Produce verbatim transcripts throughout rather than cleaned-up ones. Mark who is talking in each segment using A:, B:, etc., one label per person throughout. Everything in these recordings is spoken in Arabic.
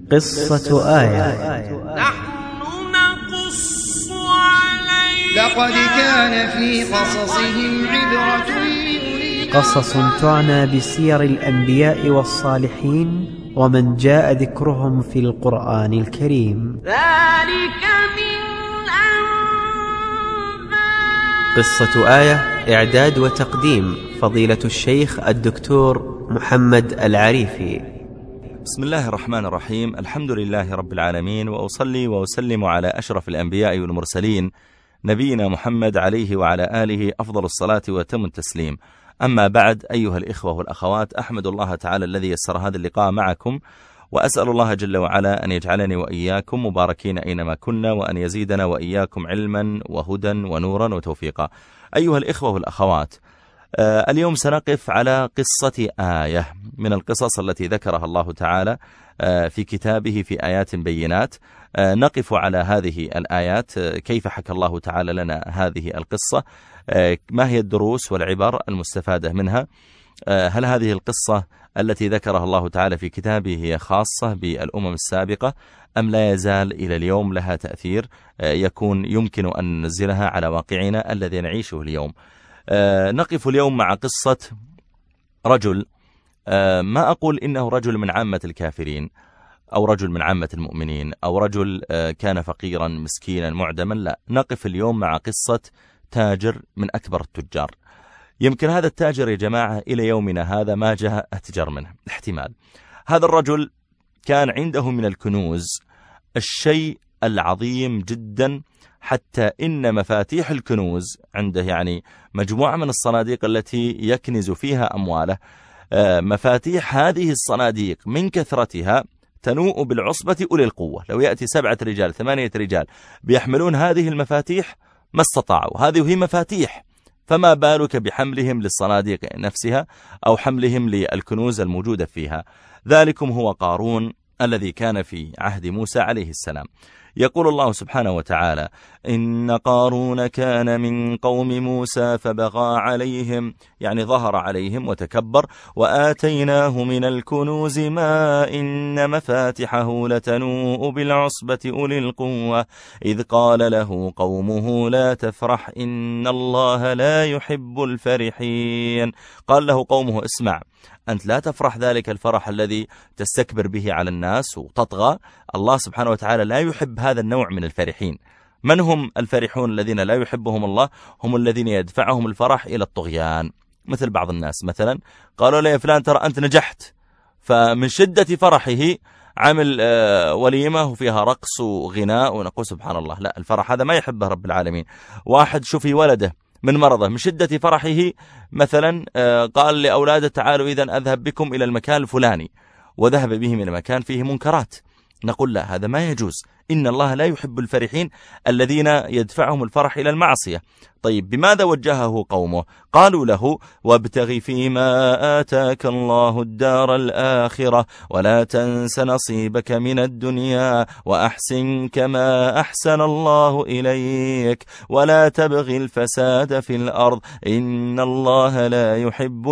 A: قصة آية.
B: نحن نقص عليك
C: لقد كان في قصصهم عبرة لأولي
A: قصص تعنى بسير الأنبياء والصالحين ومن جاء ذكرهم في القرآن الكريم.
B: ذلك من أنباء.
A: قصة آية إعداد وتقديم فضيلة الشيخ الدكتور محمد العريفي.
D: بسم الله الرحمن الرحيم. الحمد لله رب العالمين، وأصلي وأسلم على أشرف الأنبياء والمرسلين نبينا محمد عليه وعلى آله أفضل الصلاة وتم التسليم. أما بعد، أيها الإخوة والأخوات، أحمد الله تعالى الذي يسر هذا اللقاء معكم، وأسأل الله جل وعلا أن يجعلني وإياكم مباركين أينما كنا، وأن يزيدنا وإياكم علما وهدى ونورا وتوفيقا. أيها الإخوة والأخوات، آه اليوم سنقف على قصة آية من القصص التي ذكرها الله تعالى آه في كتابه في آيات بينات. آه نقف على هذه الآيات، آه كيف حكى الله تعالى لنا هذه القصة، آه ما هي الدروس والعبر المستفادة منها، آه هل هذه القصة التي ذكرها الله تعالى في كتابه هي خاصة بالأمم السابقة أم لا يزال إلى اليوم لها تأثير آه يكون يمكن أن ننزلها على واقعنا الذي نعيشه اليوم. آه نقف اليوم مع قصة رجل، آه ما أقول إنه رجل من عامة الكافرين أو رجل من عامة المؤمنين أو رجل آه كان فقيرا مسكينا معدما، لا، نقف اليوم مع قصة تاجر من أكبر التجار. يمكن هذا التاجر يا جماعة إلى يومنا هذا ما جاء أتجر منه احتمال. هذا الرجل كان عنده من الكنوز الشيء العظيم جدا، حتى إن مفاتيح الكنوز عنده، يعني مجموعة من الصناديق التي يكنز فيها أمواله، مفاتيح هذه الصناديق من كثرتها تنوء بالعصبة أولي القوة. لو يأتي سبعة رجال ثمانية رجال بيحملون هذه المفاتيح ما استطاعوا، هذه هي مفاتيح، فما بالك بحملهم للصناديق نفسها أو حملهم للكنوز الموجودة فيها. ذلكم هو قارون الذي كان في عهد موسى عليه السلام. يقول الله سبحانه وتعالى: إن قارون كان من قوم موسى فبغى عليهم، يعني ظهر عليهم وتكبر، وآتيناه من الكنوز ما إن مفاتحه لتنوء بالعصبة أولي القوة إذ قال له قومه لا تفرح إن الله لا يحب الفرحين. قال له قومه: اسمع، أنت لا تفرح ذلك الفرح الذي تستكبر به على الناس وتطغى. الله سبحانه وتعالى لا يحب هذا النوع من الفرحين. من هم الفرحون الذين لا يحبهم الله؟ هم الذين يدفعهم الفرح إلى الطغيان، مثل بعض الناس مثلا قالوا لي فلان ترى أنت نجحت، فمن شدة فرحه عمل وليمة وفيها رقص وغناء، ونقول سبحان الله، لا، الفرح هذا ما يحبه رب العالمين. واحد شوفي ولده من مرضه من شدة فرحه مثلا قال لأولاده تعالوا إذن أذهب بكم إلى المكان الفلاني، وذهب بهم إلى مكان فيه منكرات، نقول لا، هذا ما يجوز. إن الله لا يحب الفرحين الذين يدفعهم الفرح إلى المعصية. طيب، بماذا وجهه قومه؟ قالوا له: وابتغ فيما آتاك الله الدار الآخرة ولا تنس نصيبك من الدنيا وأحسن كما أحسن الله إليك ولا تبغ الفساد في الأرض إن الله لا يحب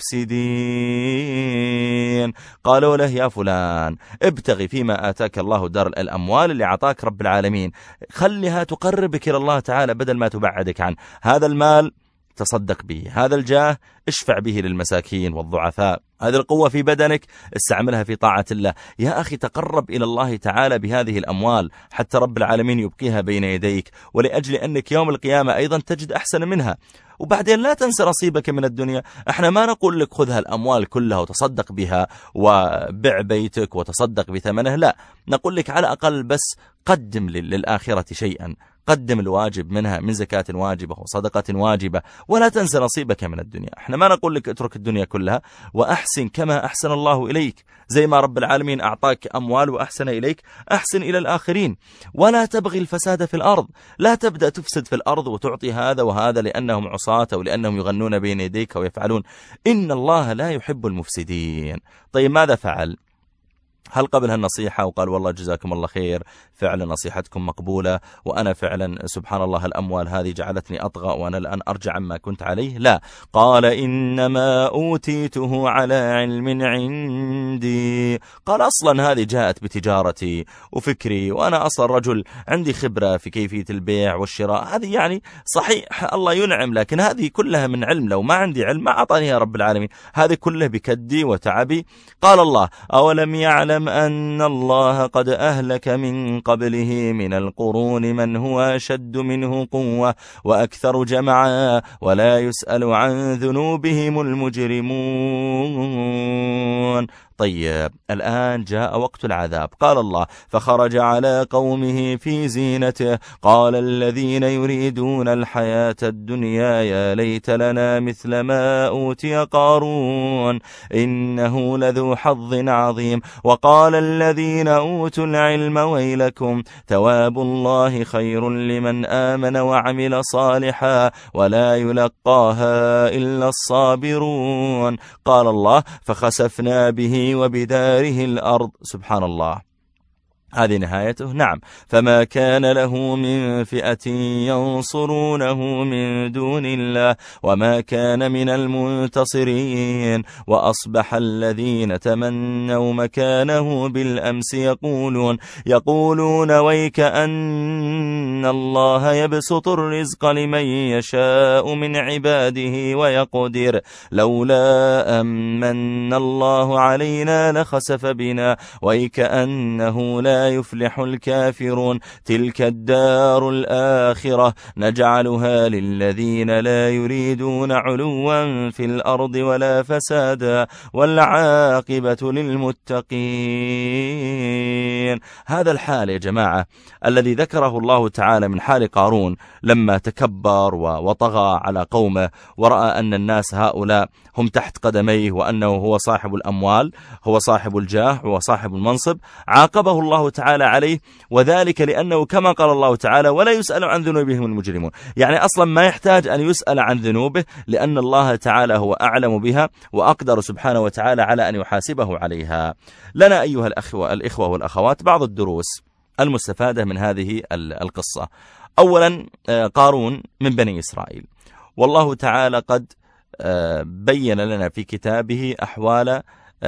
D: المفسدين. قالوا له: يا فلان، ابتغ فيما آتاك الله دار الأموال اللي عطاك رب العالمين، خليها تقربك إلى الله تعالى بدل ما تبعدك عنه. هذا المال تصدق به، هذا الجاه اشفع به للمساكين والضعفاء، هذه القوة في بدنك استعملها في طاعة الله. يا أخي، تقرب إلى الله تعالى بهذه الأموال حتى رب العالمين يبقيها بين يديك، ولأجل أنك يوم القيامة أيضا تجد أحسن منها. وبعدين لا تنسى نصيبك من الدنيا. احنا ما نقول لك خذها الأموال كلها وتصدق بها وبع بيتك وتصدق بثمنه، لا، نقول لك على الأقل بس قدم للآخرة شيئا، قدم الواجب منها من زكاة واجبة وصدقة واجبة، ولا تنسى نصيبك من الدنيا. احنا ما نقول لك اترك الدنيا كلها، وأحسن كما أحسن الله إليك، زي ما رب العالمين أعطاك أموال وأحسن إليك، أحسن إلى الآخرين. ولا تبغي الفساد في الأرض، لا تبدأ تفسد في الأرض وتعطي هذا وهذا لأنهم عصاة أو لأنهم يغنون بين يديك ويفعلون. إن الله لا يحب المفسدين. طيب، ماذا فعل؟ هل قبلها النصيحة وقال والله جزاكم الله خير، فعلا نصيحتكم مقبولة، وأنا فعلا سبحان الله الأموال هذه جعلتني أطغى وأنا الآن أرجع عما كنت عليه؟ لا، قال إنما أوتيته على علم عندي. قال أصلا هذه جاءت بتجارتي وفكري، وأنا أصلا رجل عندي خبرة في كيفية البيع والشراء. هذه يعني صحيح الله ينعم، لكن هذه كلها من علم، لو ما عندي علم ما أعطاني يا رب العالمين، هذه كلها بكدي وتعبي. قال الله أولم يعلم أن الله قد أهلك من قبله من القرون من هو أشد منه قوة وأكثر جمعا ولا يسأل عن ذنوبهم المجرمون. طيب الآن جاء وقت العذاب. قال الله فخرج على قومه في زينته قال الذين يريدون الحياة الدنيا يا ليت لنا مثل ما أوتي قارون إنه لذو حظ عظيم وقال الذين أوتوا العلم ويلكم ثواب الله خير لمن آمن وعمل صالحا ولا يلقاها إلا الصابرون. قال الله فخسفنا به وبداره الأرض. سبحان الله، هذه نهايته. نعم، فما كان له من فئة ينصرونه من دون الله وما كان من المنتصرين. وأصبح الذين تمنوا مكانه بالأمس يقولون يقولون ويك أن الله يبسط الرزق لمن يشاء من عباده ويقدر لولا أمن الله علينا لخسف بنا ويك أنه لا يفلح الكافرون. تلك الدار الآخرة نجعلها للذين لا يريدون علوا في الأرض ولا فسادا والعاقبة للمتقين. هذا الحال يا جماعة الذي ذكره الله تعالى من حال قارون لما تكبر وطغى على قومه ورأى أن الناس هؤلاء هم تحت قدميه وأنه هو صاحب الأموال، هو صاحب الجاه، هو صاحب المنصب. عاقبه الله تعالى عليه، وذلك لأنه كما قال الله تعالى ولا يسأل عن ذنوبهم المجرمون، يعني أصلا ما يحتاج أن يسأل عن ذنوبه لأن الله تعالى هو أعلم بها وأقدر سبحانه وتعالى على أن يحاسبه عليها. لنا أيها الأخوة, الإخوة والأخوات بعض الدروس المستفادة من هذه القصة. أولا قارون من بني إسرائيل، والله تعالى قد بين لنا في كتابه أحوال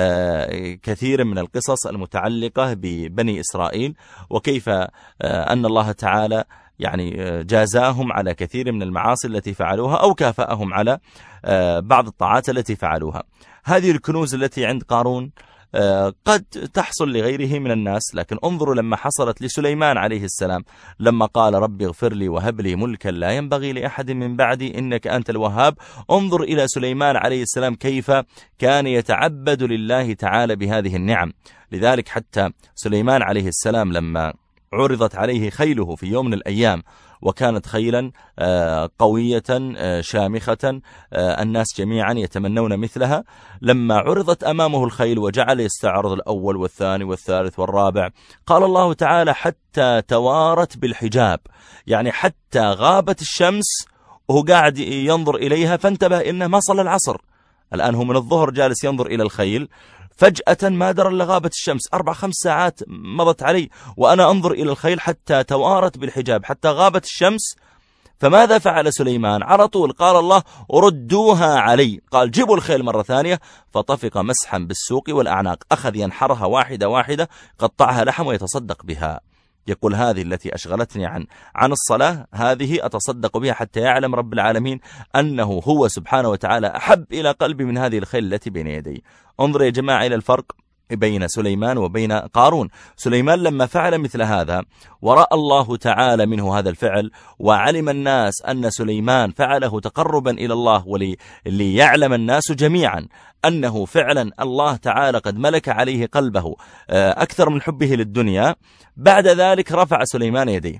D: كثير من القصص المتعلقة ببني إسرائيل وكيف أن الله تعالى يعني جازاهم على كثير من المعاصي التي فعلوها أو كافأهم على بعض الطاعات التي فعلوها. هذه الكنوز التي عند قارون قد تحصل لغيره من الناس، لكن انظروا لما حصلت لسليمان عليه السلام لما قال رب اغفر لي وهب لي ملكا لا ينبغي لأحد من بعدي إنك أنت الوهاب. انظر إلى سليمان عليه السلام كيف كان يتعبد لله تعالى بهذه النعم. لذلك حتى سليمان عليه السلام لما عرضت عليه خيله في يوم من الأيام وكانت خيلا قوية شامخة الناس جميعا يتمنون مثلها، لما عرضت أمامه الخيل وجعل يستعرض الأول والثاني والثالث والرابع قال الله تعالى حتى توارت بالحجاب، يعني حتى غابت الشمس وهو قاعد ينظر إليها فانتبه إنه ما صلى العصر. الآن هو من الظهر جالس ينظر إلى الخيل، فجأة ما درى إلا غابت الشمس، أربع خمس ساعات مضت علي وأنا أنظر إلى الخيل حتى توارت بالحجاب، حتى غابت الشمس. فماذا فعل سليمان؟ على طول قال الله ردوها علي، قال جيبوا الخيل مرة ثانية، فطفق مسحا بالسوق والأعناق، أخذ ينحرها واحدة واحدة، قطعها لحم ويتصدق بها. يقول هذه التي أشغلتني عن عن الصلاة هذه أتصدق بها حتى يعلم رب العالمين أنه هو سبحانه وتعالى أحب إلى قلبي من هذه الخيل التي بين يدي. انظر يا جماعة إلى الفرق بين سليمان وبين قارون. سليمان لما فعل مثل هذا ورأى الله تعالى منه هذا الفعل وعلم الناس أن سليمان فعله تقربا إلى الله وليعلم الناس جميعا أنه فعلا الله تعالى قد ملك عليه قلبه أكثر من حبه للدنيا، بعد ذلك رفع سليمان يديه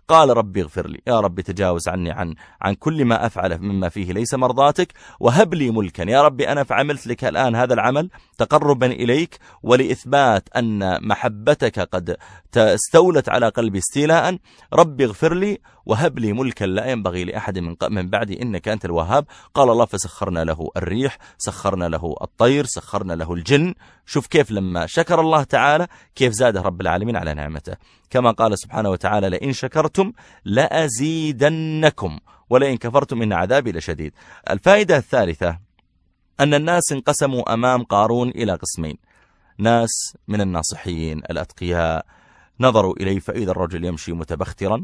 D: قال ربي اغفر لي، يا رب تجاوز عني عن عن كل ما أفعله مما فيه ليس مرضاتك، وهب لي ملكا، يا ربي أنا فعملت لك الآن هذا العمل تقربا إليك ولإثبات أن محبتك قد استولت على قلبي استيلاء، ربي اغفر لي وهب لي ملكا لا ينبغي لأحد من من بعدي إنك أنت الوهاب. قال الله فسخرنا له الريح، سخرنا له الطير، سخرنا له الجن. شوف كيف لما شكر الله تعالى كيف زاده رب العالمين على نعمته، كما قال سبحانه وتعالى لئن شكرتم لأزيدنكم ولئن كفرتم إن عذابي لشديد. الفائدة الثالثة أن الناس انقسموا أمام قارون إلى قسمين، ناس من الناصحين الأتقياء نظروا إليه فإذا الرجل يمشي متبخترا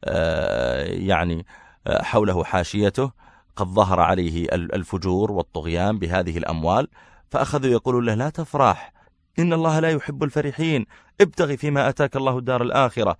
D: يعني حوله حاشيته قد ظهر عليه الفجور والطغيان بهذه الأموال، فأخذوا يقولون له لا تفرح، إن الله لا يحب الفرحين، ابتغي فيما أتاك الله الدار الآخرة،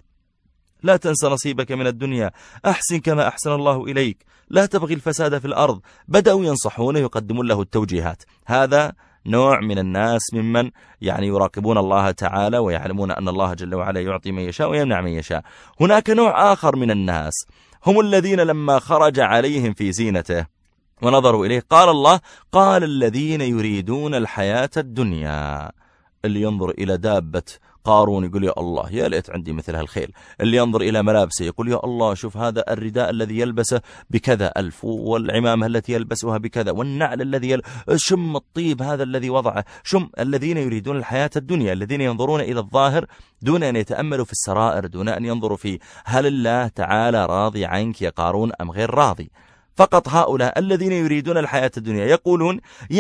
D: لا تنسى نصيبك من الدنيا، أحسن كما أحسن الله إليك، لا تبغي الفساد في الأرض. بدأوا ينصحونه يقدمون له التوجيهات. هذا نوع من الناس ممن يعني يراقبون الله تعالى ويعلمون أن الله جل وعلا يعطي من يشاء ويمنع من يشاء. هناك نوع آخر من الناس هم الذين لما خرج عليهم في زينته ونظروا إليه قال الله قال الذين يريدون الحياة الدنيا. اللي ينظر إلى دابة قارون يقول يا الله يا ليت عندي مثل هالخيل، اللي ينظر إلى ملابسه يقول يا الله شوف هذا الرداء الذي يلبسه بكذا ألف، والعمامة التي يلبسها بكذا، والنعل الذي يل... شم الطيب هذا الذي وضعه، شم. الذين يريدون الحياة الدنيا، الذين ينظرون إلى الظاهر دون أن يتأملوا في السرائر، دون أن ينظروا في هل الله تعالى راضي عنك يا قارون أم غير راضي. فقط هؤلاء الذين يريدون الحياة الدنيا يقولون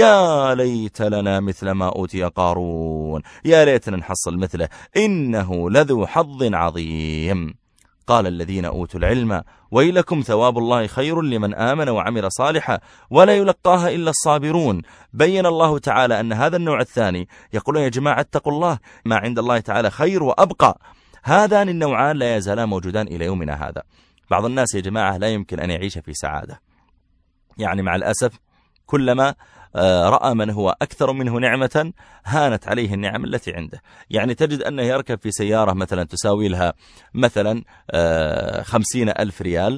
D: يا ليت لنا مثل ما أوتي قارون، يا ليتنا نحصل مثله إنه لذو حظ عظيم. قال الذين أوتوا العلم ويلكم ثواب الله خير لمن آمن وعمل صالحا ولا يلقاها إلا الصابرون. بين الله تعالى أن هذا النوع الثاني يقولون يا جماعة اتقوا الله، ما عند الله تعالى خير وأبقى. هذان النوعان لا يزالان موجودان إلى يومنا هذا. بعض الناس يا جماعة لا يمكن أن يعيش في سعادة، يعني مع الأسف كلما رأى من هو أكثر منه نعمة هانت عليه النعم التي عنده. يعني تجد أنه يركب في سيارة مثلا تساوي لها مثلا خمسين ألف ريال،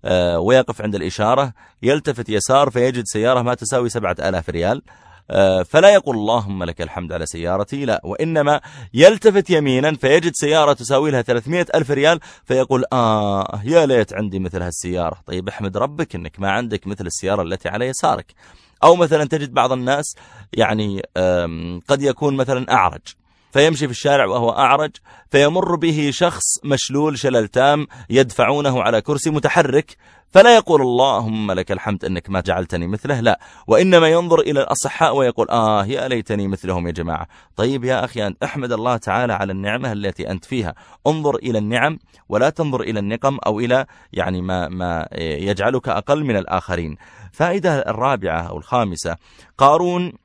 D: ويقف عند الإشارة يلتفت يسار فيجد سيارة ما تساوي سبعة آلاف ريال، فلا يقول اللهم لك الحمد على سيارتي، لا، وإنما يلتفت يمينا فيجد سيارة تساوي لها ثلاثمائة ألف ريال فيقول آه يا ليت عندي مثل هالسيارة. طيب احمد ربك أنك ما عندك مثل السيارة التي على يسارك. أو مثلا تجد بعض الناس يعني قد يكون مثلا أعرج فيمشي في الشارع وهو أعرج فيمر به شخص مشلول شلل تام يدفعونه على كرسي متحرك، فلا يقول اللهم لك الحمد أنك ما جعلتني مثله، لا، وإنما ينظر إلى الأصحاء ويقول آه يا ليتني مثلهم يا جماعة. طيب يا أخي أنت احمد الله تعالى على النعمة التي أنت فيها، انظر إلى النعم ولا تنظر إلى النقم أو إلى يعني ما, ما يجعلك أقل من الآخرين. فائدة الرابعة أو الخامسة، قارون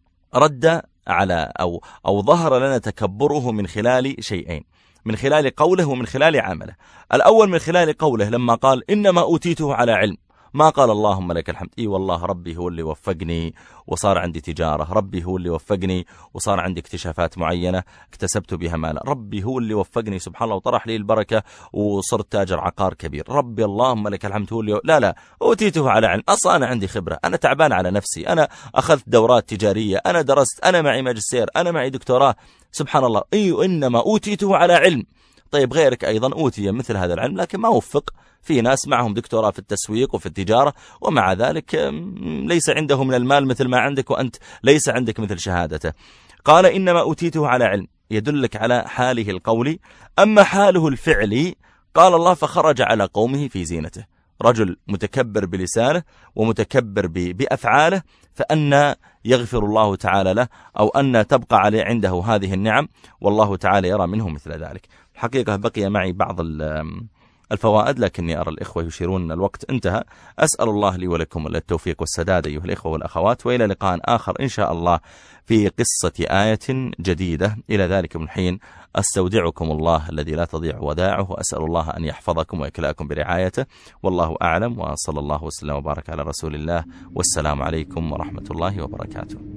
D: رد على أو, أو ظهر لنا تكبره من خلال شيئين، من خلال قوله ومن خلال عمله. الأول من خلال قوله لما قال إنما أوتيته على علم، ما قال اللهم لك الحمد، إي والله ربي هو اللي وفقني وصار عندي تجارة، ربي هو اللي وفقني وصار عندي اكتشافات معينة اكتسبت بها مالا، ربي هو اللي وفقني سبحان الله وطرح لي البركة وصرت تاجر عقار كبير، ربي اللهم لك الحمد هو اللي، لا لا أوتيته على علم. أصلا أنا عندي خبرة، أنا تعبان على نفسي، أنا أخذت دورات تجارية، أنا درست، أنا معي ماجستير، أنا معي دكتوراه، سبحان الله. إي إنما أوتيته على علم. طيب غيرك أيضا أوتي مثل هذا العلم لكن ما وفق. في ناس معهم دكتوراه في التسويق وفي التجارة ومع ذلك ليس عنده من المال مثل ما عندك وأنت ليس عندك مثل شهادته. قال إنما أوتيته على علم يدلك على حاله القولي. أما حاله الفعلي قال الله فخرج على قومه في زينته، رجل متكبر بلسانه ومتكبر بأفعاله، فأن يغفر الله تعالى له أو أن تبقى عليه عنده هذه النعم والله تعالى يرى منه مثل ذلك. الحقيقة بقي معي بعض الفوائد لكني أرى الإخوة يشيرون الوقت انتهى. أسأل الله لي ولكم التوفيق والسداد أيها الإخوة والأخوات، وإلى لقاء آخر إن شاء الله في قصة آية جديدة. إلى ذلك من حين أستودعكم الله الذي لا تضيع وداعه، وأسأل الله أن يحفظكم ويكلاكم برعايته، والله أعلم، وصلى الله وسلم وبارك على رسول الله، والسلام عليكم ورحمة الله وبركاته.